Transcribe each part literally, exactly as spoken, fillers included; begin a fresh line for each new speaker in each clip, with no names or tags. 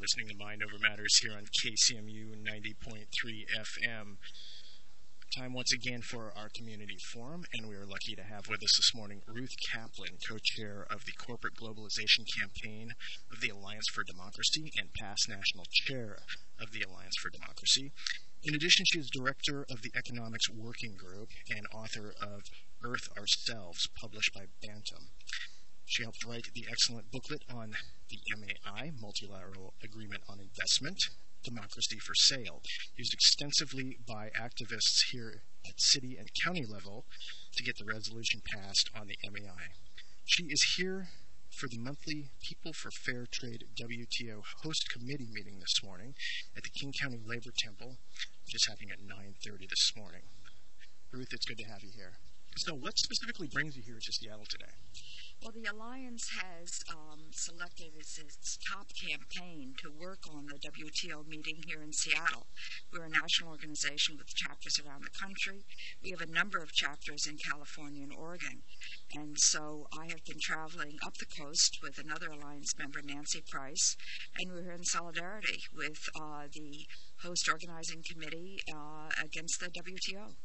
listening to Mind Over Matters here on K C M U ninety point three F M. Time once again for our community forum, and we are lucky to have with us this morning Ruth Kaplan, co-chair of the Corporate Globalization Campaign of the Alliance for Democracy and past national chair of the Alliance for Democracy. In addition, she is director of the Economics Working Group and author of Earth Ourselves, published by Bantam. She helped write the excellent booklet on the M A I, Multilateral Agreement on Investment, Democracy for Sale, used extensively by activists here at city and county level to get the resolution passed on the M A I. She is here for the monthly People for Fair Trade W T O host committee meeting this morning at the King County Labor Temple, which is happening at nine thirty this morning. Ruth, it's good to have you here. So what specifically brings you here to Seattle today?
Well, the Alliance has um, selected as its top campaign to work on the W T O meeting here in Seattle. We're a national organization with chapters around the country. We have a number of chapters in California and Oregon. And so I have been traveling up the coast with another Alliance member, Nancy Price, and we're in solidarity with uh, the host organizing committee uh, against the W T O.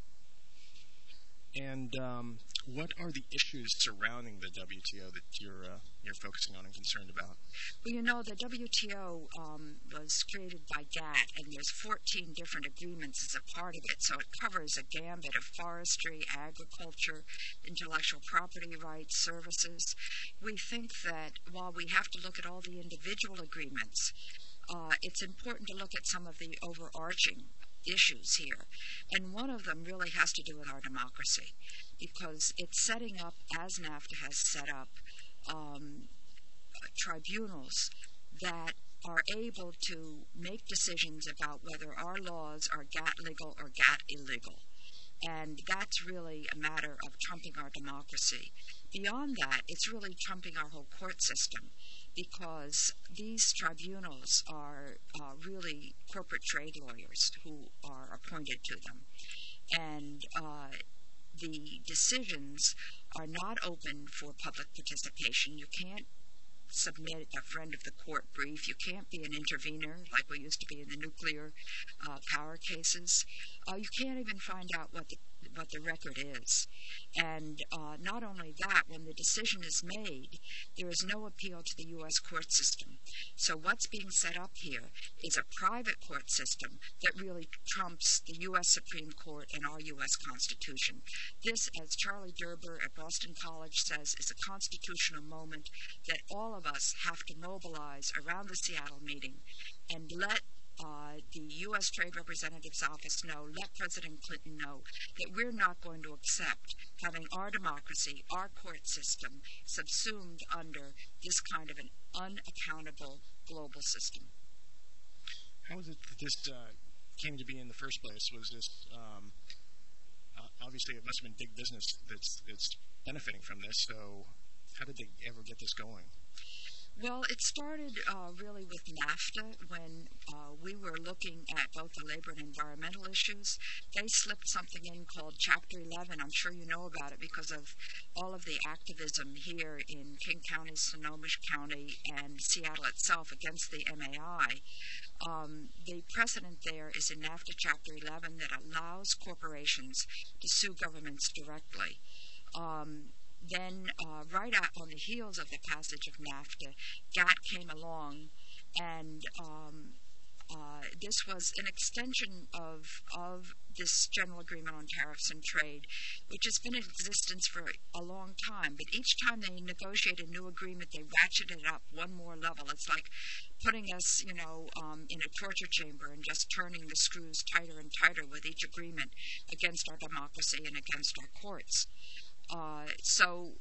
And um, what are the issues surrounding the W T O that you're uh, you're focusing on and concerned about?
Well, you know, the W T O um, was created by G A T, and there's fourteen different agreements as a part of it, so it covers a gambit of forestry, agriculture, intellectual property rights, services. We think that while we have to look at all the individual agreements, uh, it's important to look at some of the overarching issues here. And one of them really has to do with our democracy, because it's setting up, as NAFTA has set up, um, tribunals that are able to make decisions about whether our laws are G A T legal or G A T illegal. And that's really a matter of trumping our democracy. Beyond that, it's really trumping our whole court system, because these tribunals are uh, really corporate trade lawyers who are appointed to them. And uh, the decisions are not open for public participation. You can't submit a friend of the court brief. You can't be an intervener like we used to be in the nuclear uh, power cases. Uh, you can't even find out what the what the record is. And uh, not only that, when the decision is made, there is no appeal to the U S court system. So what's being set up here is a private court system that really trumps the U S Supreme Court and our U S Constitution. This, as Charlie Derber at Boston College says, is a constitutional moment that all of us have to mobilize around the Seattle meeting and let Uh, the U S Trade Representative's Office know, let President Clinton know that we're not going to accept having our democracy, our court system, subsumed under this kind of an unaccountable global system.
How is it that this uh, came to be in the first place? Was this, um, uh, obviously it must have been big business that's, that's benefiting from this, so how did they ever get this going?
Well, it started uh, really with NAFTA when uh, we were looking at both the labor and environmental issues. They slipped something in called Chapter eleven. I'm sure you know about it because of all of the activism here in King County, Snohomish County, and Seattle itself against the M A I. Um, the precedent there is in NAFTA Chapter eleven that allows corporations to sue governments directly. Um, Then, uh, right out on the heels of the passage of NAFTA, G A T came along, and um, uh, this was an extension of of this General Agreement on Tariffs and Trade, which has been in existence for a long time. But each time they negotiate a new agreement, they ratchet it up one more level. It's like putting us, you know, um, in a torture chamber and just turning the screws tighter and tighter with each agreement against our democracy and against our courts. Uh, so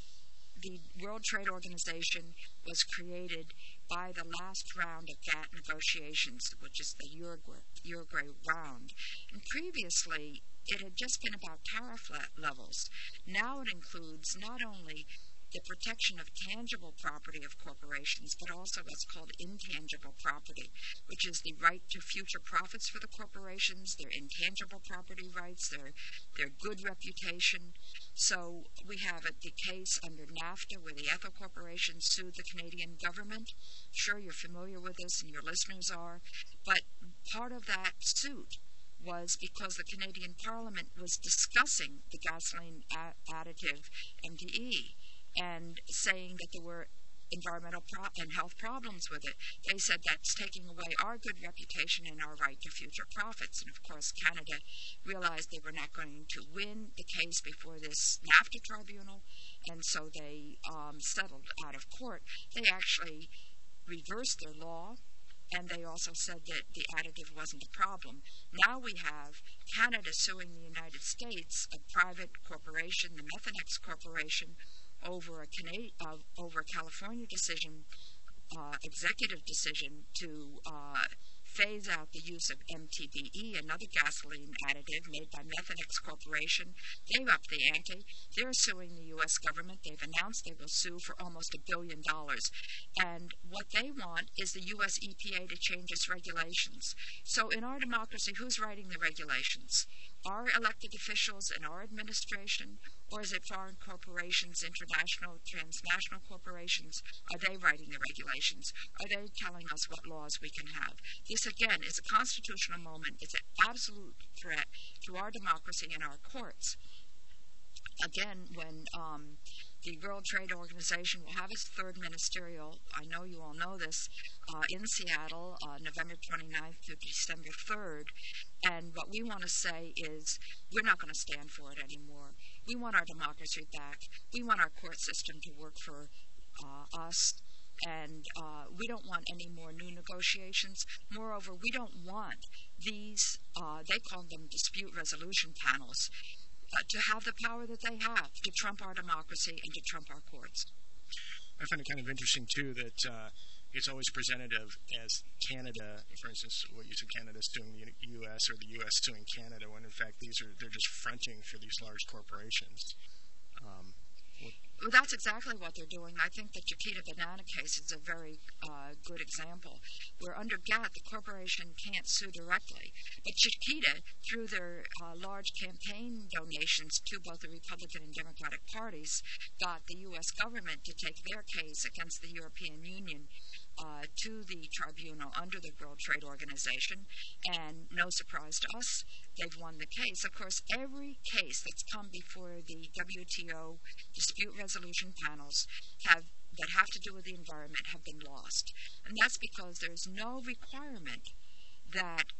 the World Trade Organization was created by the last round of G A T negotiations, which is the Uruguay, Uruguay round. And previously, it had just been about tariff le- levels. Now it includes not only the protection of tangible property of corporations, but also what's called intangible property, which is the right to future profits for the corporations, their intangible property rights, their, their good reputation. So we have a, the case under NAFTA where the Ethel Corporation sued the Canadian government. Sure, you're familiar with this and your listeners are, but part of that suit was because the Canadian Parliament was discussing the gasoline a- additive M T E and saying that there were environmental pro- and health problems with it. They said that's taking away our good reputation and our right to future profits. And of course, Canada realized they were not going to win the case before this NAFTA tribunal, and so they um, settled out of court. They actually reversed their law, and they also said that the additive wasn't a problem. Now we have Canada suing the United States, a private corporation, the Methanex Corporation, over a, Canadian, uh, over a California decision, uh, executive decision to uh, phase out the use of M T B E, another gasoline additive made by Methanex Corporation. They've upped the ante. They're suing the U S government. They've announced they will sue for almost a billion dollars. And what they want is the U S E P A to change its regulations. So in our democracy, who's writing the regulations? Our elected officials and our administration, or is it foreign corporations, international, transnational corporations? Are they writing the regulations? Are they telling us what laws we can have? This, again, is a constitutional moment. It's an absolute threat to our democracy and our courts. Again, when um, the World Trade Organization will have its third ministerial, I know you all know this, uh, in Seattle, uh, November twenty-ninth through December third. And what we want to say is we're not going to stand for it anymore. We want our democracy back. We want our court system to work for uh, us. And uh, we don't want any more new negotiations. Moreover, we don't want these, uh, they call them dispute resolution panels, uh, to have the power that they have to trump our democracy and to trump our courts.
I find it kind of interesting, too, that uh, it's always presented of, as Canada, for instance, what you said, Canada suing the U S or the U S suing Canada, when in fact these are they're just fronting for these large corporations. Um,
Well, that's exactly what they're doing. I think the Chiquita Banana case is a very uh, good example, where under GATT, the corporation can't sue directly. But Chiquita, through their uh, large campaign donations to both the Republican and Democratic parties, got the U S government to take their case against the European Union uh, to the tribunal under the World Trade Organization. And no surprise to us, they've won the case. Of course, every case that's come before the W T O dispute resolution panels have that have to do with the environment have been lost. And that's because there's no requirement that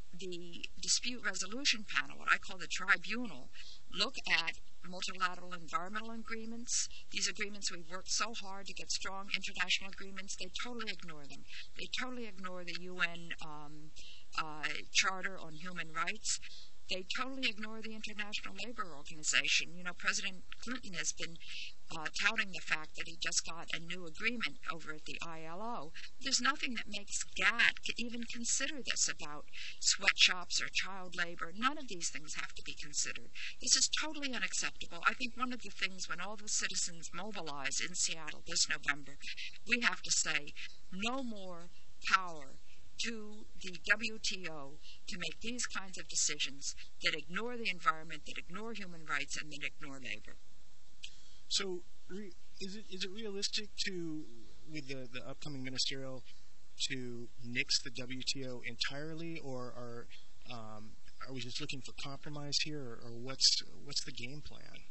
the dispute resolution panel, what I call the tribunal, look at multilateral environmental agreements. These agreements, we've worked so hard to get strong international agreements. They totally ignore them. They totally ignore the U N um, uh, Charter on Human Rights. They totally ignore the International Labor Organization. You know, President Clinton has been uh, touting the fact that he just got a new agreement over at the I L O. There's nothing that makes GATT even consider this about sweatshops or child labor. None of these things have to be considered. This is totally unacceptable. I think one of the things when all the citizens mobilize in Seattle this November, we have to say no more power to the W T O to make these kinds of decisions that ignore the environment, that ignore human rights, and that ignore labor.
So, re- is it is it realistic to, with the, the upcoming ministerial, to nix the W T O entirely, or are um, are we just looking for compromise here, or, or what's what's the game plan?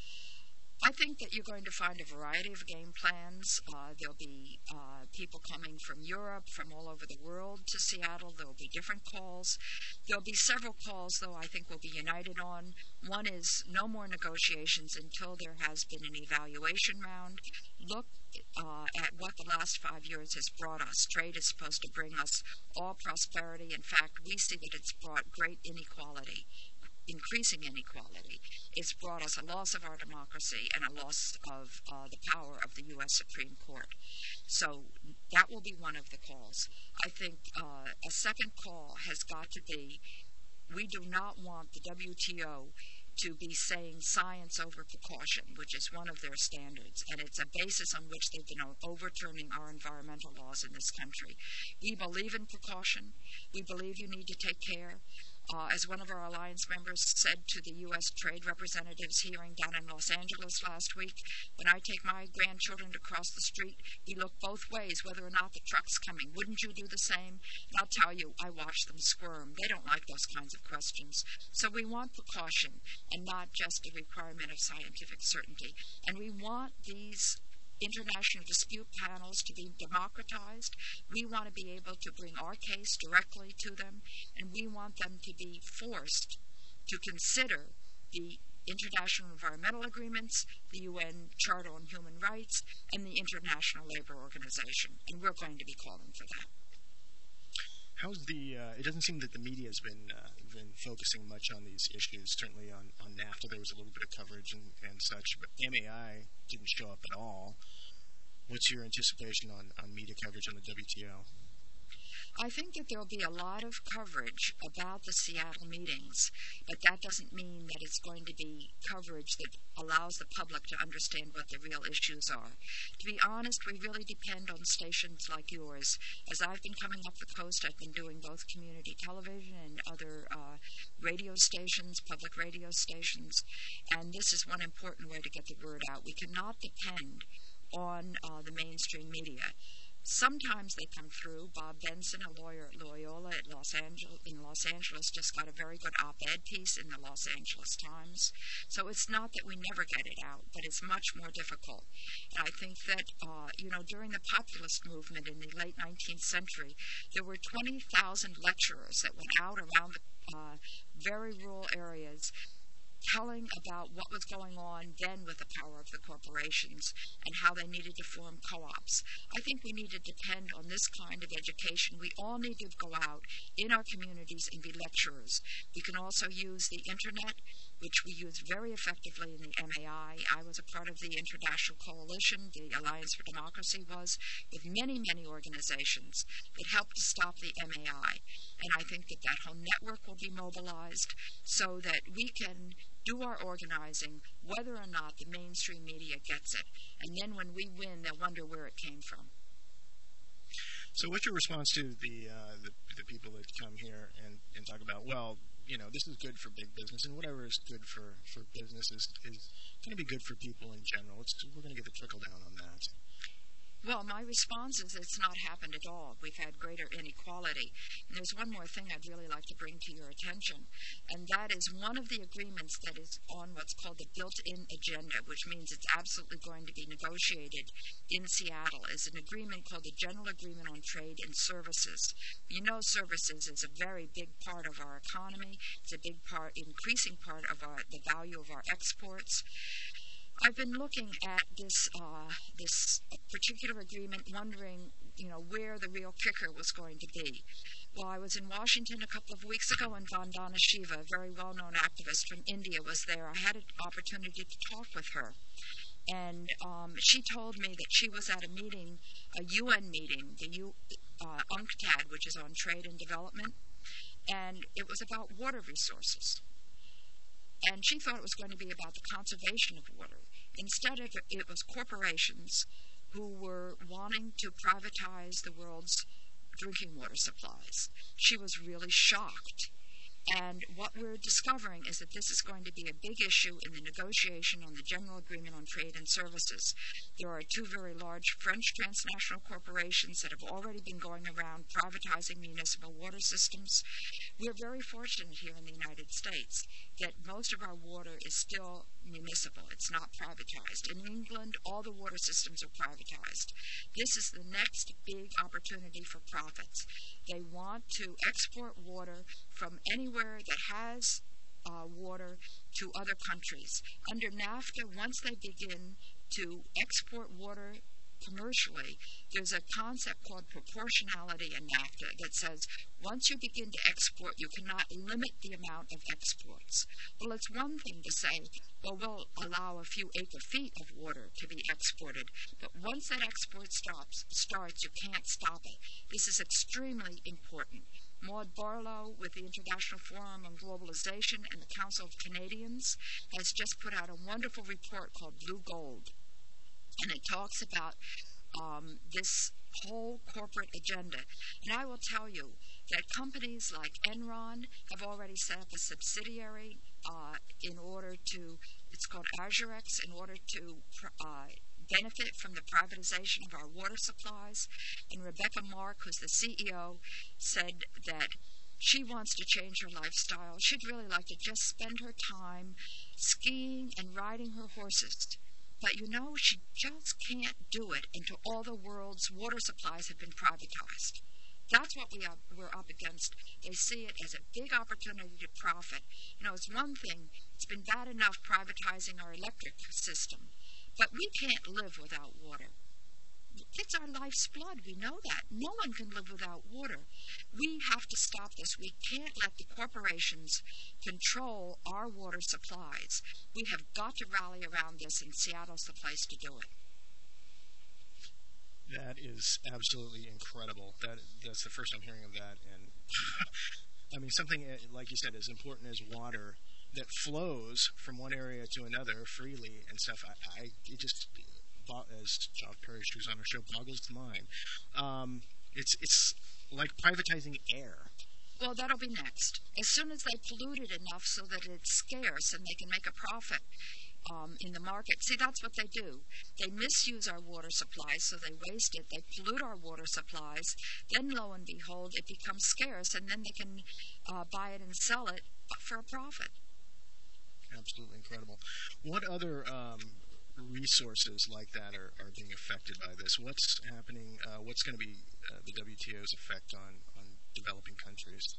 I think that you're going to find a variety of game plans. Uh, there'll be uh, people coming from Europe, from all over the world to Seattle. There'll be different calls. There'll be several calls, though, I think we'll be united on. One is no more negotiations until there has been an evaluation round. Look uh, at what the last five years has brought us. Trade is supposed to bring us all prosperity. In fact, we see that it's brought great inequality. Increasing inequality. It's brought us a loss of our democracy and a loss of uh, the power of the U S Supreme Court. So that will be one of the calls. I think uh, a second call has got to be, we do not want the W T O to be saying science over precaution, which is one of their standards, and it's a basis on which they've been overturning our environmental laws in this country. We believe in precaution. We believe you need to take care. Uh, as one of our alliance members said to the U S trade representatives hearing down in Los Angeles last week, when I take my grandchildren to cross the street, we look both ways whether or not the truck's coming. Wouldn't you do the same? And I'll tell you, I watch them squirm. They don't like those kinds of questions. So we want precaution and not just a requirement of scientific certainty. And we want these international dispute panels to be democratized. We want to be able to bring our case directly to them, and we want them to be forced to consider the international environmental agreements, the U N Charter on Human Rights, and the International Labor Organization, and we're going to be calling for that.
How's the, uh, it doesn't seem that the media has been uh, been focusing much on these issues. Certainly on, on NAFTA there was a little bit of coverage and, and such, but M A I didn't show up at all. What's your anticipation on, on media coverage on the W T O?
I think that there will be a lot of coverage about the Seattle meetings, but that doesn't mean that it's going to be coverage that allows the public to understand what the real issues are. To be honest, we really depend on stations like yours. As I've been coming up the coast, I've been doing both community television and other uh, radio stations, public radio stations, and this is one important way to get the word out. We cannot depend on uh, the mainstream media. Sometimes they come through. Bob Benson, a lawyer at Loyola at Los Angeles, in Los Angeles, just got a very good op-ed piece in the Los Angeles Times. So it's not that we never get it out, but it's much more difficult. And I think that, uh, you know, during the populist movement in the late nineteenth century, there were twenty thousand lecturers that went out around the uh, very rural areas telling about what was going on then with the power of the corporations and how they needed to form co-ops. I think we need to depend on this kind of education. We all need to go out in our communities and be lecturers. We can also use the internet, which we use very effectively in the M A I. I was a part of the International Coalition, the Alliance for Democracy was, with many, many organizations that helped to stop the M A I. And I think that that whole network will be mobilized so that we can do our organizing whether or not the mainstream media gets it. And then when we win, they'll wonder where it came from.
So what's your response to the uh, the, the people that come here and, and talk about, well, you know, this is good for big business, and whatever is good for, for business is, is going to be good for people in general. It's, we're going to get the trickle down on that.
Well, my response is it's not happened at all. We've had greater inequality. And there's one more thing I'd really like to bring to your attention, and that is one of the agreements that is on what's called the built-in agenda, which means it's absolutely going to be negotiated in Seattle, is an agreement called the General Agreement on Trade and Services. You know, services is a very big part of our economy. It's a big part, increasing part of our, the value of our exports. I've been looking at this uh, this particular agreement, wondering, you know, where the real kicker was going to be. Well, I was in Washington a couple of weeks ago, and Vandana Shiva, a very well-known activist from India, was there. I had an opportunity to talk with her, and um, she told me that she was at a meeting, a U N meeting, the U, uh, UNCTAD, which is on trade and development, and it was about water resources. And she thought it was going to be about the conservation of water. Instead, of it, it was corporations who were wanting to privatize the world's drinking water supplies. She was really shocked. And what we're discovering is that this is going to be a big issue in the negotiation on the General Agreement on Trade and Services. There are two very large French transnational corporations that have already been going around privatizing municipal water systems. We're very fortunate here in the United States that most of our water is still municipal. It's not privatized. In England, all the water systems are privatized. This is the next big opportunity for profits. They want to export water from anywhere that has uh, water to other countries. Under NAFTA, once they begin to export water commercially, there's a concept called proportionality in NAFTA that says once you begin to export, you cannot limit the amount of exports. Well, it's one thing to say, well, we'll allow a few acre feet of water to be exported, but once that export stops, starts, you can't stop it. This is extremely important. Maud Barlow with the International Forum on Globalization and the Council of Canadians has just put out a wonderful report called Blue Gold. And it talks about um, this whole corporate agenda. And I will tell you that companies like Enron have already set up a subsidiary uh, in order to, it's called Azurex, in order to uh, benefit from the privatization of our water supplies. And Rebecca Mark, who's the C E O, said that she wants to change her lifestyle. She'd really like to just spend her time skiing and riding her horses. But you know, she just can't do it until all the world's water supplies have been privatized. That's what we are, we're up against. They see it as a big opportunity to profit. You know, it's one thing, it's been bad enough privatizing our electric system, but we can't live without water. It's our life's blood, we know that. No one can live without water. We have to stop this. We can't let the corporations control our water supplies. We have got to rally around this, and Seattle's the place to do it.
That is absolutely incredible. That that's the first I'm hearing of that, and I mean something like you said as important as water that flows from one area to another freely and stuff. I, I it just, as John Parrish, who's on our show, boggles the mind. Um, it's it's like privatizing air.
Well, that'll be next. As soon as they pollute it enough so that it's scarce and they can make a profit um, in the market. See, that's what they do. They misuse our water supplies, so they waste it. They pollute our water supplies. Then, lo and behold, it becomes scarce, and then they can uh, buy it and sell it for a profit.
Absolutely incredible. What other um, resources like that are, are being affected by this? What's happening? Uh, what's going to be uh, the W T O's effect on, on developing countries?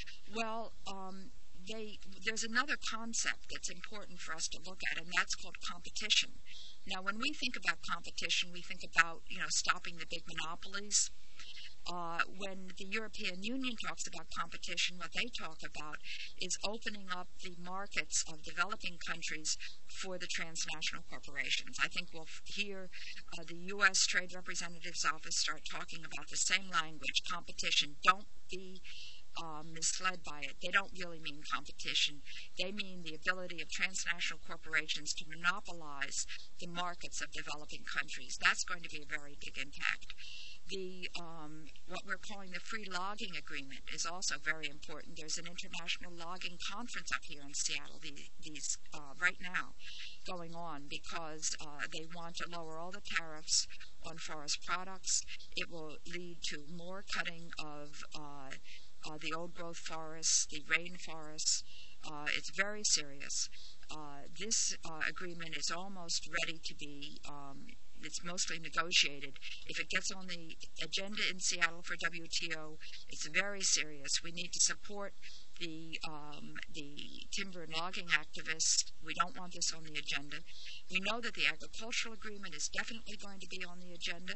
Well, um, they, there's another concept that's important for us to look at, and that's called competition. Now, when we think about competition, we think about, you know, stopping the big monopolies. Uh, when the European Union talks about competition, what they talk about is opening up the markets of developing countries for the transnational corporations. I think we'll hear uh, the U S Trade Representative's Office start talking about the same language, competition. Don't be uh, misled by it. They don't really mean competition. They mean the ability of transnational corporations to monopolize the markets of developing countries. That's going to be a very big impact. The um, what we're calling the free logging agreement is also very important. There's an international logging conference up here in Seattle the, these uh, right now going on because uh, they want to lower all the tariffs on forest products. It will lead to more cutting of uh, uh, the old growth forests, the rainforests. Uh, it's very serious. Uh, this uh, agreement is almost ready to be um, It's mostly negotiated. If it gets on the agenda in Seattle for W T O, it's very serious. We need to support the um, the timber and logging activists. We don't want this on the agenda. We know that the agricultural agreement is definitely going to be on the agenda,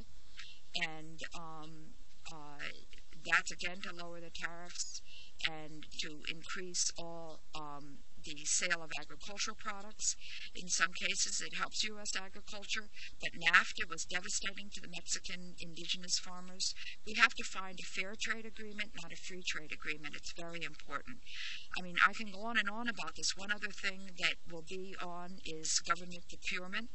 and um, uh, that's again to lower the tariffs and to increase all um, the sale of agricultural products. In some cases, it helps U S agriculture, but NAFTA was devastating to the Mexican indigenous farmers. We have to find a fair trade agreement, not a free trade agreement. It's very important. I mean, I can go on and on about this. One other thing that will be on is government procurement.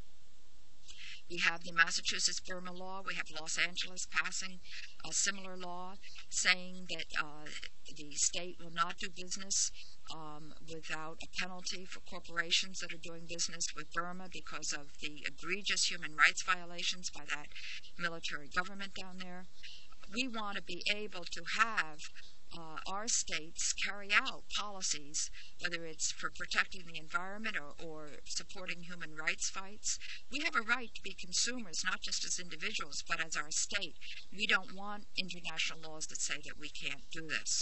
We have the Massachusetts Burma law. We have Los Angeles passing a similar law saying that uh, the state will not do business um, without a penalty for corporations that are doing business with Burma because of the egregious human rights violations by that military government down there. We want to be able to have Uh, our states carry out policies, whether it's for protecting the environment or, or supporting human rights fights. We have a right to be consumers, not just as individuals, but as our state. We don't want international laws that say that we can't do this.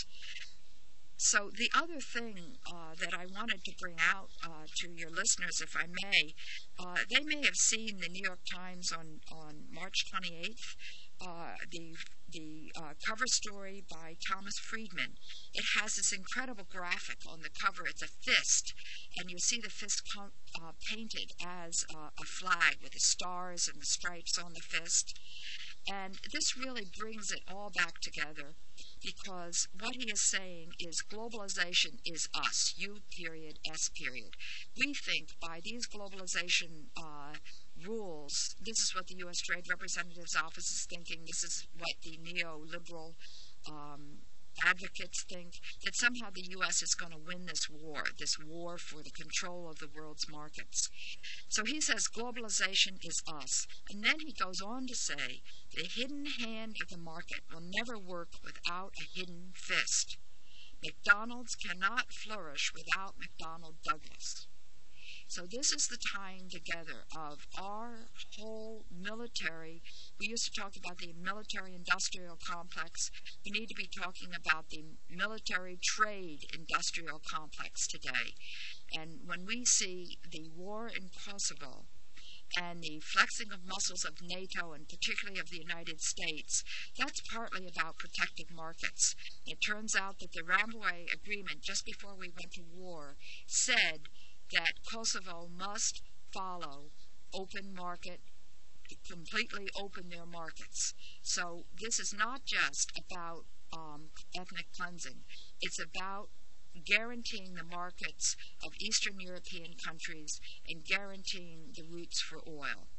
So the other thing uh, that I wanted to bring out uh, to your listeners, if I may, uh, they may have seen the New York Times on, on March twenty-eighth, uh, the the uh, cover story by Thomas Friedman. It has this incredible graphic on the cover. It's a fist, and you see the fist co- uh, painted as uh, a flag with the stars and the stripes on the fist. And this really brings it all back together. because what he is saying is globalization is us, U period, S period. We think by these globalization uh, rules, this is what the U S Trade Representative's Office is thinking, this is what the neoliberal um, advocates think, that somehow the U S is going to win this war, this war for the control of the world's markets. So he says globalization is us. And then he goes on to say, the hidden hand of the market will never work without a hidden fist. McDonald's cannot flourish without McDonnell Douglas. So this is the tying together of our whole military. We used to talk about the military-industrial complex. We need to be talking about the military-trade-industrial complex today. And when we see the war in Kosovo and the flexing of muscles of NATO and particularly of the United States, that's partly about protected markets. It turns out that the Rambouillet Agreement, just before we went to war, said that Kosovo must follow open market, completely open their markets. So this is not just about um, ethnic cleansing. It's about guaranteeing the markets of Eastern European countries and guaranteeing the routes for oil.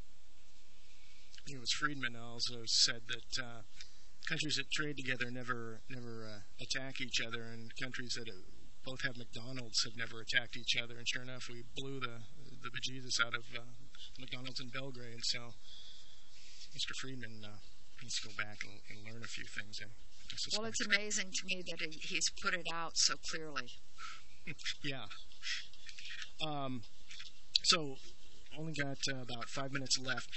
It was Friedman also said that uh, countries that trade together never never uh, attack each other, and countries that uh, both have McDonald's have never attacked each other. And sure enough, we blew the the bejesus out of uh, McDonald's in Belgrade. So Mister Friedman uh, needs to go back and, and learn a few things. And
well, it's amazing to me that he, he's put it out so clearly.
Yeah. Um, so only got uh, about five minutes left.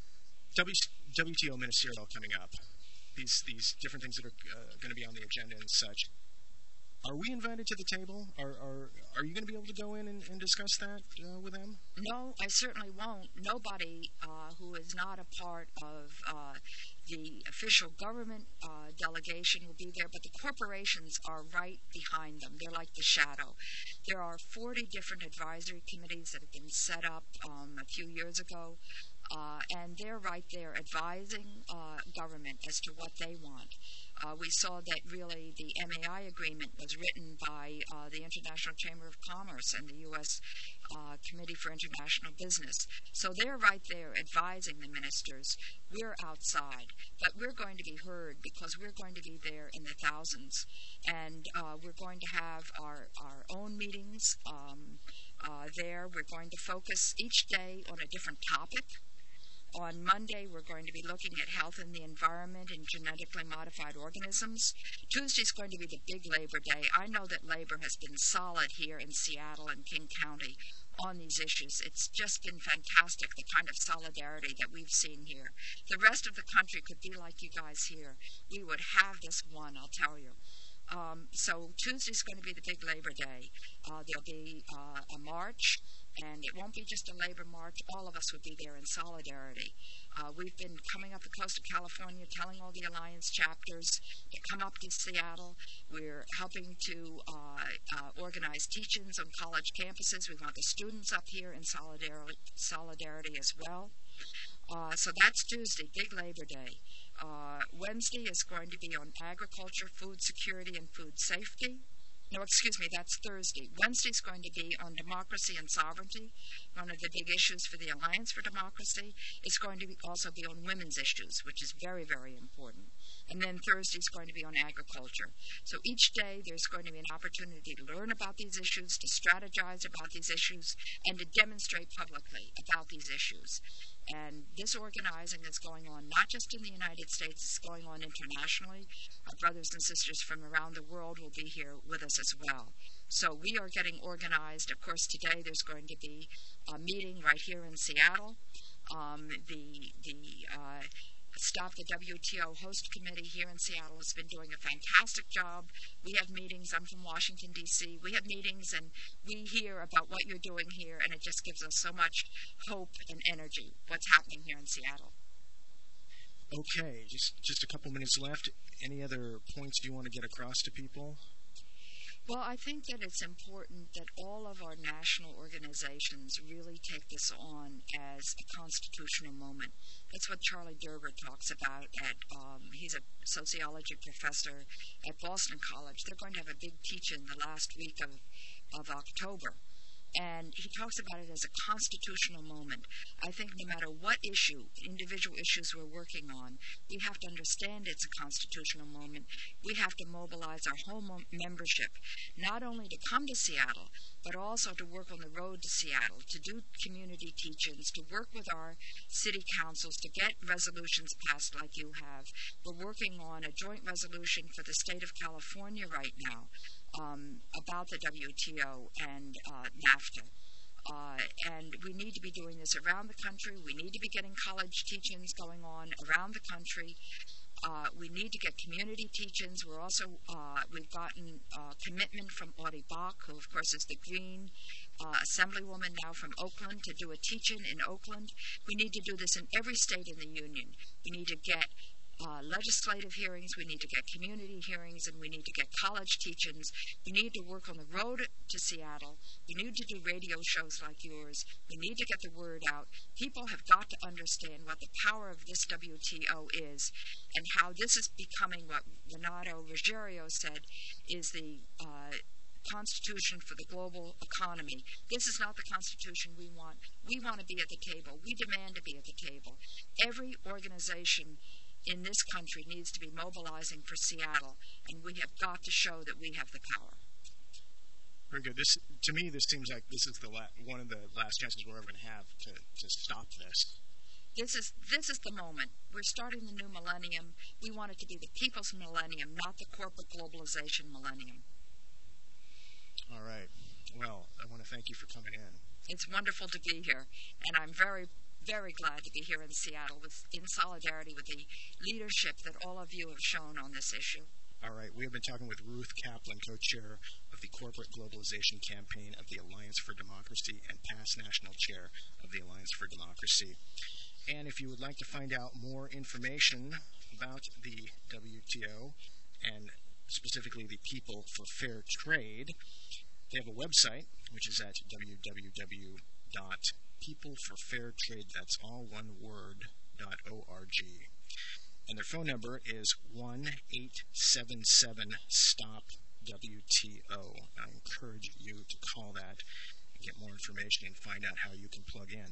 W T O ministerial coming up. These these different things that are uh, going to be on the agenda and such. Are we invited to the table? Are are, are you going to be able to go in and, and discuss that uh, with them?
No, I certainly won't. Nobody uh, who is not a part of uh, the official government uh, delegation will be there, but the corporations are right behind them. They're like the shadow. There are forty different advisory committees that have been set up um, a few years ago, uh, and they're right there advising uh, government as to what they want. Uh, we saw that really the M A I agreement was written by uh, the International Chamber of Commerce and the U S Uh, Committee for International Business. So they're right there advising the ministers. We're outside, but we're going to be heard because we're going to be there in the thousands. And uh, we're going to have our, our own meetings um, uh, there. We're going to focus each day on a different topic. On Monday, we're going to be looking at health and the environment and genetically modified organisms. Tuesday is going to be the big Labor Day. I know that labor has been solid here in Seattle and King County on these issues. It's just been fantastic, the kind of solidarity that we've seen here. The rest of the country could be like you guys here. We would have this one, I'll tell you. Um, so Tuesday's going to be the big Labor Day. Uh, there'll be uh, a march, and it won't be just a labor march. All of us would be there in solidarity. Uh, we've been coming up the coast of California, telling all the Alliance chapters to come up to Seattle. We're helping to uh, uh, organize teach-ins on college campuses. We want the students up here in solidarity, solidarity as well. Uh, so that's Tuesday, big Labor Day. Uh, Wednesday is going to be on agriculture, food security, and food safety. No, excuse me, that's Thursday. Wednesday is going to be on democracy and sovereignty, one of the big issues for the Alliance for Democracy. It's going to be also be on women's issues, which is very, very important. And then Thursday is going to be on agriculture. So each day there's going to be an opportunity to learn about these issues, to strategize about these issues, and to demonstrate publicly about these issues. And this organizing is going on not just in the United States, it's going on internationally. Our brothers and sisters from around the world will be here with us as well. So we are getting organized. Of course, today there's going to be a meeting right here in Seattle. Um, the the uh, Stop the W T O host committee here in Seattle has been doing a fantastic job. We have meetings. I'm from Washington, D C We have meetings, and we hear about what you're doing here, and it just gives us so much hope and energy, what's happening here in Seattle.
Okay, just, just a couple minutes left. Any other points you want to get across to people?
Well, I think that it's important that all of our national organizations really take this on as a constitutional moment. That's what Charlie Derber talks about at, um, he's a sociology professor at Boston College. They're going to have a big teach-in the last week of, of October. And he talks about it as a constitutional moment. I think no matter what issue, individual issues we're working on, we have to understand it's a constitutional moment. We have to mobilize our whole mo- membership, not only to come to Seattle, but also to work on the road to Seattle, to do community teach-ins, to work with our city councils, to get resolutions passed like you have. We're working on a joint resolution for the state of California right now. Um, about the W T O and uh, NAFTA. Uh, and we need to be doing this around the country. We need to be getting college teach-ins going on around the country. Uh, we need to get community teach-ins. We're also, uh, we've gotten uh, commitment from Audie Bach, who of course is the Green uh, Assemblywoman now from Oakland, to do a teach-in in Oakland. We need to do this in every state in the Union. We need to get Uh, legislative hearings, we need to get community hearings, and we need to get college teach-ins. We need to work on the road to Seattle. We need to do radio shows like yours. We need to get the word out. People have got to understand what the power of this W T O is and how this is becoming what Renato Ruggiero said is the uh, constitution for the global economy. This is not the constitution we want. We want to be at the table. We demand to be at the table. Every organization in this country needs to be mobilizing for Seattle, and we have got to show that we have the power.
Very good. This, to me, this seems like this is the la- one of the last chances we're ever going to have to, to stop this.
This is this is the moment. We're starting the new millennium. We want it to be the people's millennium, not the corporate globalization millennium.
All right. Well, I want to thank you for coming in.
It's wonderful to be here, and I'm very very glad to be here in Seattle with, in solidarity with the leadership that all of you have shown on this issue.
All right. We have been talking with Ruth Kaplan, co-chair of the Corporate Globalization Campaign of the Alliance for Democracy and past national chair of the Alliance for Democracy. And if you would like to find out more information about the W T O and specifically the People for Fair Trade, they have a website, which is at w w w dot people for fair trade, that's all one word, dot org. And their phone number is one eight seven seven stop W T O. I encourage you to call that and get more information and find out how you can plug in.